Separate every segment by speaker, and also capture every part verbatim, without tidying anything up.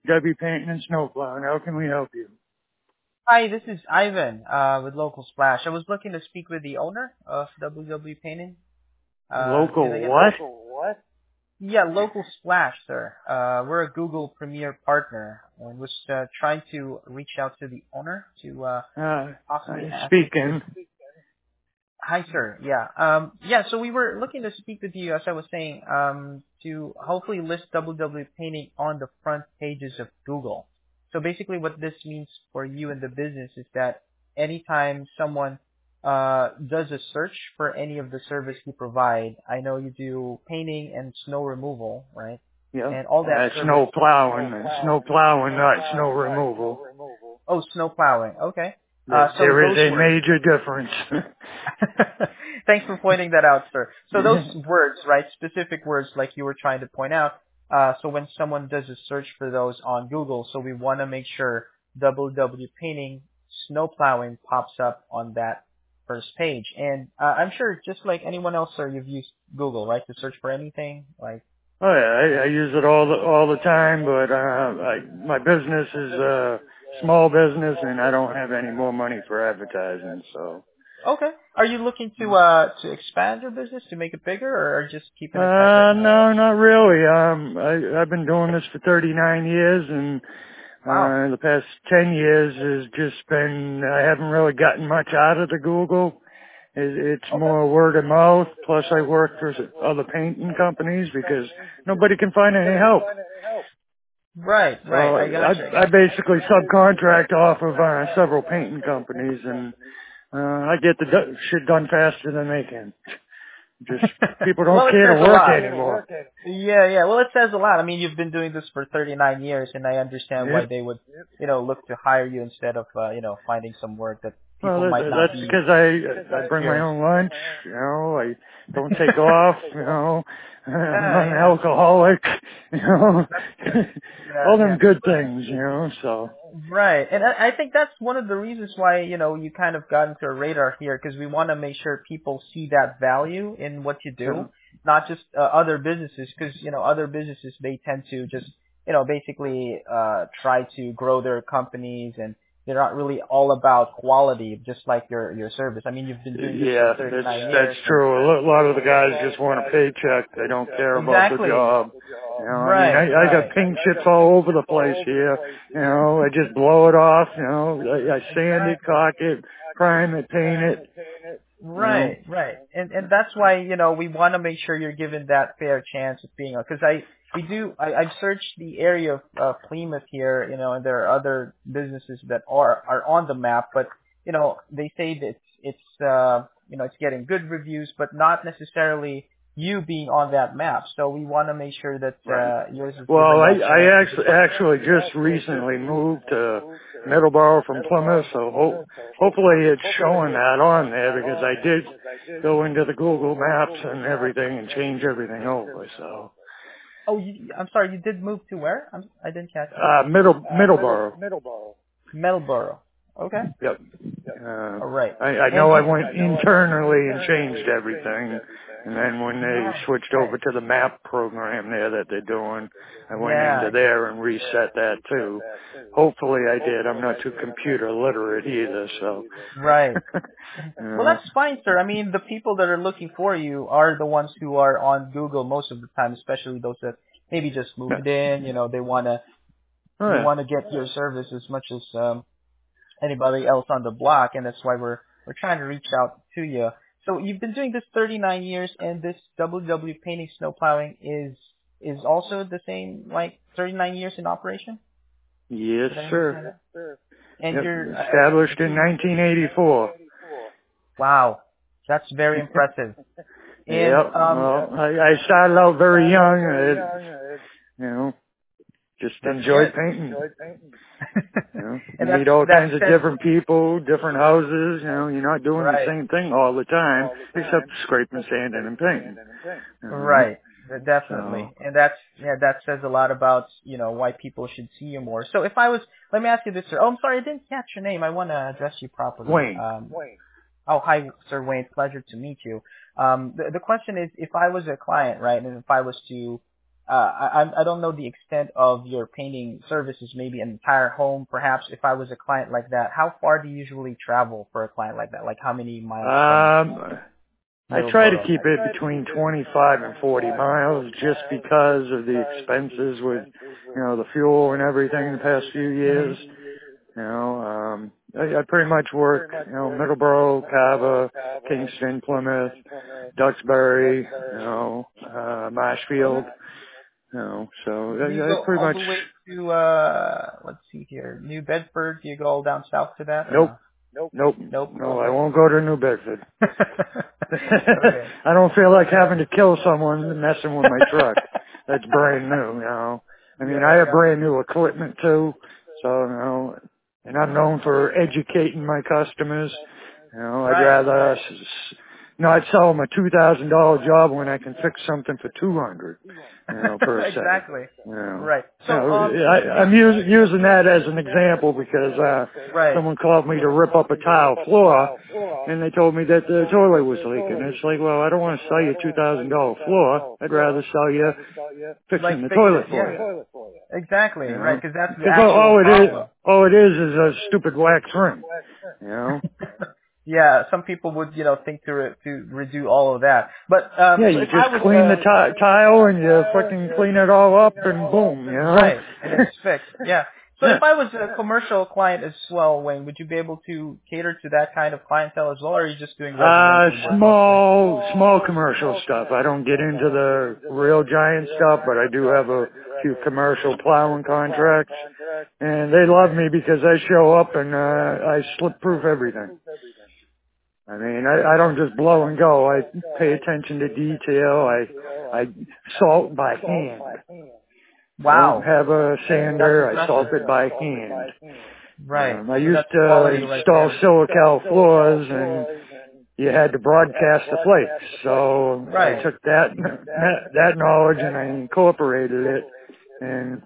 Speaker 1: W Painting and Snowplowing. How can we help you?
Speaker 2: Hi, this is Ivan uh, with Local Splash. I was looking to speak with the owner of W W Painting. Uh, can I
Speaker 1: Local
Speaker 2: get?
Speaker 1: what?
Speaker 2: Yeah, Local Splash, sir. Uh, we're a Google Premier partner, and was uh, trying to reach out to the owner to uh,
Speaker 1: Uh, uh,
Speaker 2: possibly ask if he.
Speaker 1: speaking.
Speaker 2: Hi, sir. Yeah. Um, yeah. So we were looking to speak with you, as I was saying, um, to hopefully list W W Painting on the front pages of Google. So basically, what this means for you and the business is that anytime someone uh, does a search for any of the service you provide, I know you do painting and snow removal, right?
Speaker 1: Yep.
Speaker 2: And all that
Speaker 1: Uh,
Speaker 2: service.
Speaker 1: snow plowing. Snow plowing, not snow removal.
Speaker 2: Oh, snow plowing. Okay. Uh,
Speaker 1: There,
Speaker 2: so
Speaker 1: there is
Speaker 2: those
Speaker 1: a
Speaker 2: words.
Speaker 1: major difference.
Speaker 2: Thanks for pointing that out, sir. So those words, right, specific words like you were trying to point out, uh, so when someone does a search for those on Google, so we want to make sure W W Painting snow plowing pops up on that first page. And uh, I'm sure just like anyone else, sir, you've used Google, right, to search for anything? Like,
Speaker 1: Oh yeah, I, I use it all the all the time, but uh, I, my business is a small business, and I don't have any more money for advertising. So,
Speaker 2: okay. Are you looking to uh to expand your business, to make it bigger, or just keeping it tight right
Speaker 1: uh,
Speaker 2: now?
Speaker 1: no, not really. Um, I, I've been doing this for thirty-nine years, and
Speaker 2: Wow.
Speaker 1: uh, the past ten years has just been. I haven't really gotten much out of the Google. It, it's
Speaker 2: Okay.
Speaker 1: more word of mouth. Plus, I work for other painting companies because nobody can find any help.
Speaker 2: Right,
Speaker 1: So
Speaker 2: right. I got you. I
Speaker 1: I, I
Speaker 2: got
Speaker 1: basically subcontract off of uh, several painting companies, and uh, I get the do- shit done faster than they can. Just
Speaker 2: you.
Speaker 1: people don't
Speaker 2: Well, it
Speaker 1: care
Speaker 2: says
Speaker 1: to
Speaker 2: a
Speaker 1: work
Speaker 2: lot.
Speaker 1: anymore.
Speaker 2: Yeah, yeah. Well, it says a lot. I mean, you've been doing this for thirty-nine years, and I understand
Speaker 1: Yep.
Speaker 2: why they would, you know, look to hire you instead of, uh, you know, finding some work that
Speaker 1: Well,
Speaker 2: people
Speaker 1: that,
Speaker 2: might not
Speaker 1: that's
Speaker 2: be
Speaker 1: because I I bring my
Speaker 2: experienced.
Speaker 1: own lunch. You know, I don't take off. You know, I'm
Speaker 2: Yeah,
Speaker 1: not an
Speaker 2: yeah.
Speaker 1: alcoholic. You know,
Speaker 2: That's good. Yeah,
Speaker 1: all them
Speaker 2: yeah.
Speaker 1: good things. You know, so
Speaker 2: Right. And I I think that's one of the reasons why, you know, you kind of got into a radar here, because we want to make sure people see that value in what you
Speaker 1: yeah.
Speaker 2: do, not just uh, other businesses, because, you know, other businesses, they tend to just, you know, basically uh, try to grow their companies, and they're not really all about quality, just like your, your service. I mean, you've been doing this for
Speaker 1: Yeah, that's
Speaker 2: thirty-nine
Speaker 1: that's
Speaker 2: years, and
Speaker 1: true. A lo- lot of the guys just want a paycheck. They don't care about the
Speaker 2: exactly.
Speaker 1: job. You know, I mean, I,
Speaker 2: Right,
Speaker 1: I got
Speaker 2: right.
Speaker 1: paint chips all over the place here. You know, I just blow it off. You know, I, I sand it,
Speaker 2: Exactly.
Speaker 1: caulk it, prime it, paint it. You know,
Speaker 2: Right, right, and and that's why, you know, we want to make sure you're given that fair chance of being on. Because I we do I, I've searched the area of uh, Plymouth here, you know, and there are other businesses that are are on the map, but you know they say that it's it's uh you know it's getting good reviews, but not necessarily you being on that map. So we want to make sure that
Speaker 1: right.
Speaker 2: uh, yours is
Speaker 1: Well,
Speaker 2: given
Speaker 1: I
Speaker 2: that chance.
Speaker 1: I actually actually just recently moved to Middleborough from Plymouth, so ho- hopefully it's showing that on there because I did go into the Google Maps and everything and change everything over. So.
Speaker 2: Oh, you, I'm sorry, you did move to where? I'm, I didn't catch that.
Speaker 1: Uh, middle, Middleborough.
Speaker 2: Melborough. Okay.
Speaker 1: Yep. Uh,
Speaker 2: All right.
Speaker 1: I, I
Speaker 2: And
Speaker 1: know I
Speaker 2: you,
Speaker 1: went internally and changed everything, and then when they
Speaker 2: right,
Speaker 1: switched
Speaker 2: right.
Speaker 1: over to the map program there that they're doing, I went
Speaker 2: Yeah,
Speaker 1: into there and reset that too. Hopefully I did. I'm not too computer literate either, so.
Speaker 2: right.
Speaker 1: you
Speaker 2: Well,
Speaker 1: know.
Speaker 2: that's fine, sir. I mean, the people that are looking for you are the ones who are on Google most of the time, especially those that maybe just
Speaker 1: Yeah.
Speaker 2: moved in. You know, they wanna
Speaker 1: Oh
Speaker 2: they
Speaker 1: yeah.
Speaker 2: wanna get your service as much as um, anybody else on the block, and that's why we're we're trying to reach out to you. So you've been doing this thirty-nine years, and this W W painting snow plowing is is also the same, like thirty-nine years in operation.
Speaker 1: Yes,
Speaker 2: Did I
Speaker 1: sir.
Speaker 2: understand that? And
Speaker 1: Yep.
Speaker 2: you're, I, I
Speaker 1: Established in
Speaker 2: assume,
Speaker 1: nineteen eighty-four.
Speaker 2: wow, that's very impressive. And
Speaker 1: Yep.
Speaker 2: um,
Speaker 1: Well, I, I started out very young. uh, You know, just
Speaker 2: that's
Speaker 1: enjoy
Speaker 2: good.
Speaker 1: painting. You know, you
Speaker 2: And that's
Speaker 1: meet all
Speaker 2: that
Speaker 1: kinds of
Speaker 2: says
Speaker 1: different people, different houses. You know, you're not doing the
Speaker 2: right,
Speaker 1: same thing all the time, except scraping, sanding, and painting. You know,
Speaker 2: right,
Speaker 1: so
Speaker 2: definitely. And that's yeah, that says a lot about you know why people should see you more. So if I was, let me ask you this, sir. Oh, I'm sorry, I didn't catch your name. I want to address you properly.
Speaker 1: Wayne.
Speaker 2: Um, oh, hi, Sir Wayne. Pleasure to meet you. Um, the the question is, if I was a client, right, and if I was to I I don't know the extent of your painting services, maybe an entire home, perhaps. If I was a client like that, how far do you usually travel for a client like that? Like how many miles from
Speaker 1: Um, I try to
Speaker 2: Middleborough?
Speaker 1: keep it between twenty-five and forty miles just because of the expenses with, you know, the fuel and everything in the past few years.
Speaker 2: Mm-hmm.
Speaker 1: You know, um, I, I pretty much work, you know, Middleborough, Cava, Kingston, Plymouth, Duxbury, you know, uh, Marshfield, you know, so
Speaker 2: Do you
Speaker 1: I, I
Speaker 2: go
Speaker 1: pretty
Speaker 2: all
Speaker 1: much,
Speaker 2: the way to uh let's see here, New Bedford? Do you go all down south to that or
Speaker 1: nope,
Speaker 2: no?
Speaker 1: nope,
Speaker 2: Nope.
Speaker 1: no, I
Speaker 2: Okay.
Speaker 1: won't go to New Bedford.
Speaker 2: Okay.
Speaker 1: I don't feel like having to kill someone messing with my truck. That's brand new, you know. I mean, I
Speaker 2: Yeah,
Speaker 1: have
Speaker 2: yeah.
Speaker 1: brand new equipment too, so, you know, and I'm known for educating my customers. You know, I'd
Speaker 2: Right,
Speaker 1: rather
Speaker 2: right.
Speaker 1: s- s- not sell them a two thousand dollar job when I can fix something for two hundred, you know, per se.
Speaker 2: Exactly.
Speaker 1: You know,
Speaker 2: Right.
Speaker 1: you
Speaker 2: So um
Speaker 1: know
Speaker 2: so
Speaker 1: I, I'm using using that as an example because uh
Speaker 2: right.
Speaker 1: someone called me to rip up a tile floor, and they told me that the toilet was leaking. It's like, well, I don't want to sell you a two thousand dollar floor. I'd rather sell you
Speaker 2: Like
Speaker 1: fixing the
Speaker 2: fix
Speaker 1: toilet
Speaker 2: it,
Speaker 1: for
Speaker 2: yeah.
Speaker 1: you.
Speaker 2: Exactly,
Speaker 1: You
Speaker 2: right,
Speaker 1: know,
Speaker 2: because that's the
Speaker 1: because all,
Speaker 2: actual
Speaker 1: all it is,
Speaker 2: problem.
Speaker 1: all it is, is a stupid wax ring. You know.
Speaker 2: Yeah, some people would, you know, think to re- to redo all of that. But um
Speaker 1: Yeah,
Speaker 2: so
Speaker 1: you
Speaker 2: if I
Speaker 1: just
Speaker 2: was
Speaker 1: clean the
Speaker 2: uh
Speaker 1: ti- tile and you fucking clean it all up and boom, you know.
Speaker 2: right, and it's fixed. Yeah. So
Speaker 1: Yeah.
Speaker 2: if I was a commercial client as well, Wayne, would you be able to cater to that kind of clientele as well, or are you just doing
Speaker 1: Uh,
Speaker 2: residential work mostly?
Speaker 1: small, small commercial stuff. I don't get into the real giant stuff, but I do have a few commercial plowing contracts, and they love
Speaker 2: Right.
Speaker 1: me because I show up and uh, I slip proof everything. I mean, I, I don't just blow and go. I pay attention to detail. I I salt by hand. I don't
Speaker 2: Wow.
Speaker 1: have a
Speaker 2: That's
Speaker 1: sander. I salt
Speaker 2: impressive.
Speaker 1: it by hand.
Speaker 2: Right.
Speaker 1: Um, I
Speaker 2: So
Speaker 1: used
Speaker 2: that's
Speaker 1: to
Speaker 2: quality right
Speaker 1: install
Speaker 2: there.
Speaker 1: silical floors, and you had to broadcast the flakes. So I
Speaker 2: Right.
Speaker 1: took that that, that knowledge and I incorporated it, and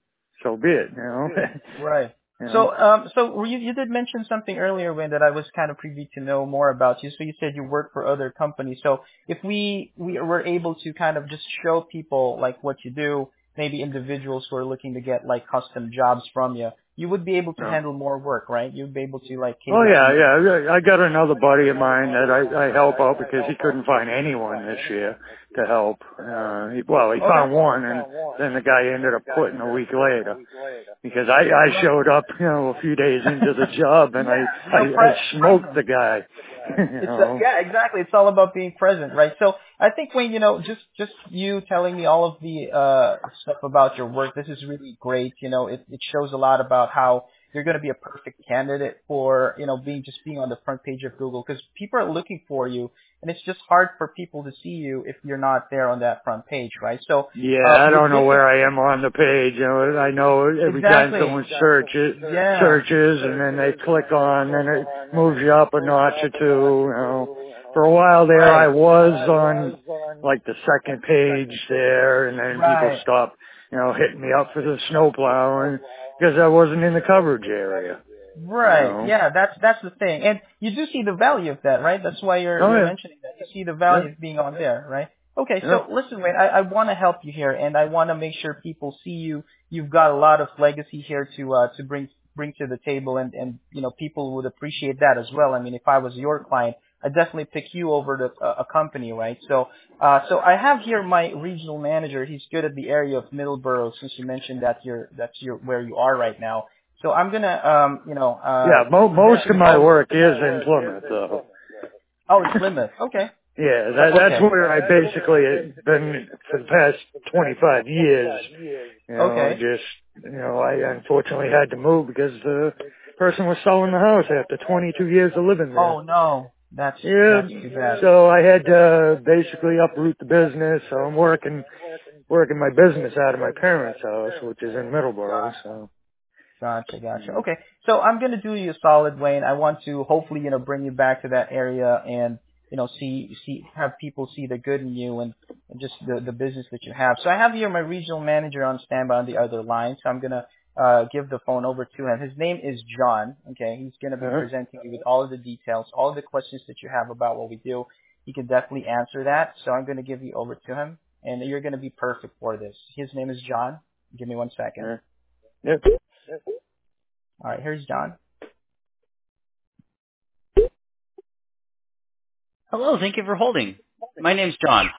Speaker 1: so be it. You know,
Speaker 2: Right.
Speaker 1: you know.
Speaker 2: So, um, so you, you did mention something earlier, Wayne, that I was kind of privy to know more about you. So you said you work for other companies. So if we, we were able to kind of just show people like what you do, maybe individuals who are looking to get like custom jobs from you, you would be able to
Speaker 1: No.
Speaker 2: handle more work, right? You'd be able to like
Speaker 1: Oh
Speaker 2: cater to
Speaker 1: yeah,
Speaker 2: more.
Speaker 1: yeah. I got another buddy of mine that I, I help out because he couldn't find anyone this year to help. Uh, he, well, he
Speaker 2: Okay.
Speaker 1: found one, and then the guy ended up quitting a week later because I, I
Speaker 2: Right.
Speaker 1: showed up, you know, a few days into the job, and I,
Speaker 2: Yeah, you
Speaker 1: I,
Speaker 2: know,
Speaker 1: I
Speaker 2: pre-
Speaker 1: smoked
Speaker 2: present.
Speaker 1: the guy. You
Speaker 2: It's uh,
Speaker 1: know.
Speaker 2: yeah, exactly. It's all about being present, right? So I think when you know, just just you telling me all of the uh stuff about your work, this is really great. You know, it it shows a lot about how you're going to be a perfect candidate for you know being just being on the front page of Google because people are looking for you, and it's just hard for people to see you if you're not there on that front page, right? So
Speaker 1: Yeah,
Speaker 2: uh,
Speaker 1: I
Speaker 2: with
Speaker 1: don't know
Speaker 2: this,
Speaker 1: where I am on the page. You know, I know every time
Speaker 2: exactly,
Speaker 1: someone searches,
Speaker 2: yeah,
Speaker 1: searches, and then they click on, then it moves you up a notch or two. You know, for a while there, I
Speaker 2: right,
Speaker 1: was on like the second page there, and then people
Speaker 2: right.
Speaker 1: stopped, you know, hitting me up for the snow plowing because I wasn't in the coverage area. You
Speaker 2: Right.
Speaker 1: know.
Speaker 2: Yeah, that's that's the thing. And you do see the value of that, right? That's why you're
Speaker 1: Oh
Speaker 2: you're
Speaker 1: yeah,
Speaker 2: mentioning that. You see the
Speaker 1: yeah,
Speaker 2: value of being on there, right? Okay,
Speaker 1: yeah.
Speaker 2: so listen, Wayne, I, I want to help you here and I want to make sure people see you. You've got a lot of legacy here to uh to bring bring to the table and, and you know, people would appreciate that as well. I mean, if I was your client, I'd definitely pick you over to a, a company, right? So uh so I have here my regional manager. He's good at the area of Middleborough since you mentioned that you're that's your where you are right now. So I'm gonna, um, you know, uh,
Speaker 1: Yeah, mo- most of
Speaker 2: definitely
Speaker 1: my
Speaker 2: also.
Speaker 1: work is in Plymouth, though.
Speaker 2: Oh, it's Plymouth. Okay.
Speaker 1: Yeah,
Speaker 2: So
Speaker 1: that, that's
Speaker 2: okay,
Speaker 1: where I basically have been for the past twenty-five years. You know, I
Speaker 2: okay.
Speaker 1: just, you know, I unfortunately had to move because the person was selling the house after twenty-two years of living there.
Speaker 2: Oh no, that's
Speaker 1: Yeah,
Speaker 2: that's too bad.
Speaker 1: so I had to basically uproot the business. So I'm working, working my business out of my parents' house, which is in Middleborough.
Speaker 2: Gotcha.
Speaker 1: So,
Speaker 2: Gotcha,
Speaker 1: you
Speaker 2: gotcha.
Speaker 1: know.
Speaker 2: Okay, so I'm gonna do you a solid, Wayne. I want to hopefully, you know, bring you back to that area and you know, see see have people see the good in you and, and just the the business that you have. So I have here my regional manager on standby on the other line. So I'm gonna uh give the phone over to him. His name is John. Okay, he's gonna be
Speaker 1: Uh-huh.
Speaker 2: presenting you with all of the details, all of the questions that you have about what we do. He can definitely answer that. So I'm gonna give you over to him. and you're going to be perfect for this. His name is John. Give me one second.
Speaker 1: Uh, yep.
Speaker 2: All right, here's John.
Speaker 3: Hello, thank you for holding. My name's John.